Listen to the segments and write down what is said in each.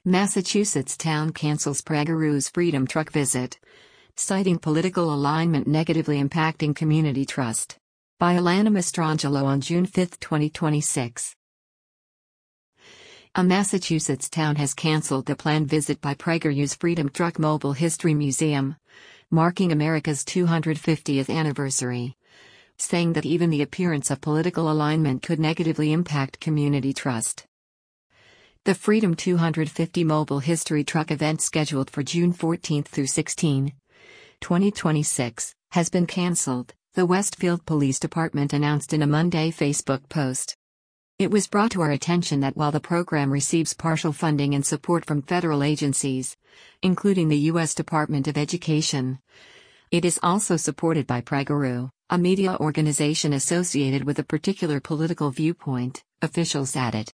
Massachusetts town cancels Prageru's Freedom Truck visit, citing political alignment negatively impacting community trust. By Alana Mastrangelo on June 5, 2026. A Massachusetts town has canceled the planned visit by Prageru's Freedom Truck Mobile History Museum, marking America's 250th anniversary, saying that even the appearance of political alignment could negatively impact community trust. The Freedom 250 Mobile History Truck event scheduled for June 14 through 16, 2026, has been canceled, the Westfield Police Department announced in a Monday Facebook post. It was brought to our attention that while the program receives partial funding and support from federal agencies, including the U.S. Department of Education, it is also supported by Prageru, a media organization associated with a particular political viewpoint, officials added.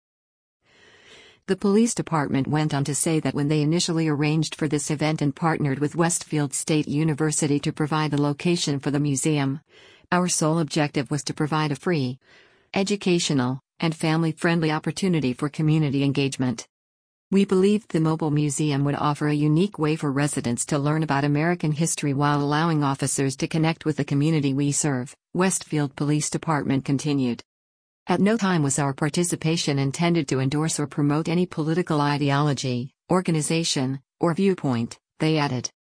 The police department went on to say that when they initially arranged for this event and partnered with Westfield State University to provide the location for the museum, our sole objective was to provide a free, educational, and family-friendly opportunity for community engagement. We believed the mobile museum would offer a unique way for residents to learn about American history while allowing officers to connect with the community we serve, Westfield Police Department continued. At no time was our participation intended to endorse or promote any political ideology, organization, or viewpoint, they added.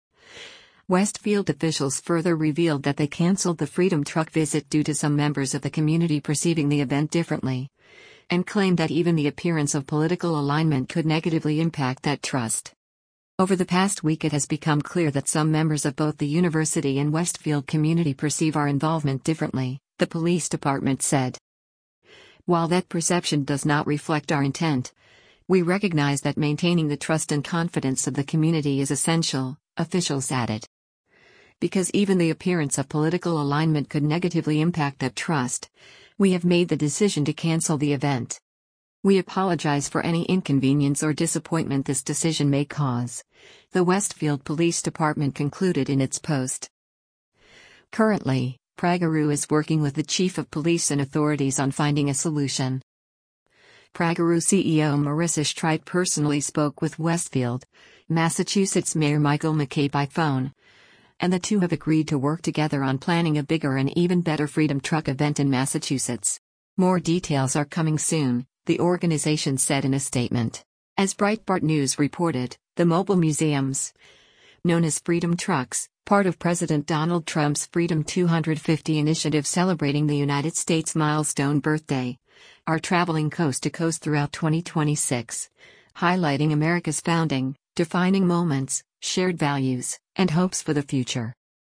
Westfield officials further revealed that they canceled the Freedom Truck visit due to some members of the community perceiving the event differently, and claimed that even the appearance of political alignment could negatively impact that trust. Over the past week, it has become clear that some members of both the university and Westfield community perceive our involvement differently, the police department said. While that perception does not reflect our intent, we recognize that maintaining the trust and confidence of the community is essential, officials added. Because even the appearance of political alignment could negatively impact that trust, we have made the decision to cancel the event. We apologize for any inconvenience or disappointment this decision may cause, the Westfield Police Department concluded in its post. Currently, Prageru is working with the Chief of Police and authorities on finding a solution. Prageru CEO Marissa Streit personally spoke with Westfield, Massachusetts Mayor Michael McKay by phone, and the two have agreed to work together on planning a bigger and even better Freedom Truck event in Massachusetts. More details are coming soon, the organization said in a statement. As Breitbart News reported, the mobile museums, known as Freedom Trucks, part of President Donald Trump's Freedom 250 initiative celebrating the United States' milestone birthday, are traveling coast to coast throughout 2026, highlighting America's founding, defining moments, shared values, and hopes for the future.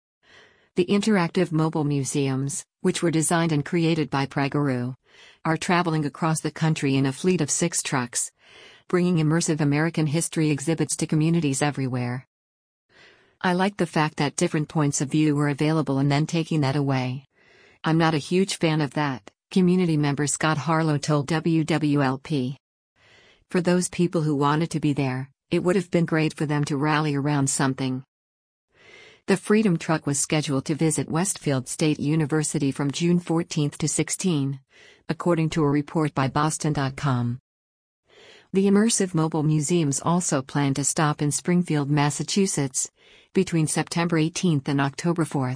The interactive mobile museums, which were designed and created by Prageru, are traveling across the country in a fleet of 6 trucks, bringing immersive American history exhibits to communities everywhere. I like the fact that different points of view were available and then taking that away. I'm not a huge fan of that, community member Scott Harlow told WWLP. For those people who wanted to be there, it would have been great for them to rally around something. The Freedom Truck was scheduled to visit Westfield State University from June 14 to 16, according to a report by Boston.com. The immersive mobile museums also plan to stop in Springfield, Massachusetts, between September 18 and October 4.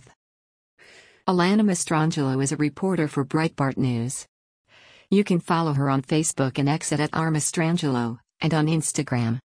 Alana Mastrangelo is a reporter for Breitbart News. You can follow her on Facebook and X at @rmastrangelo, and on Instagram.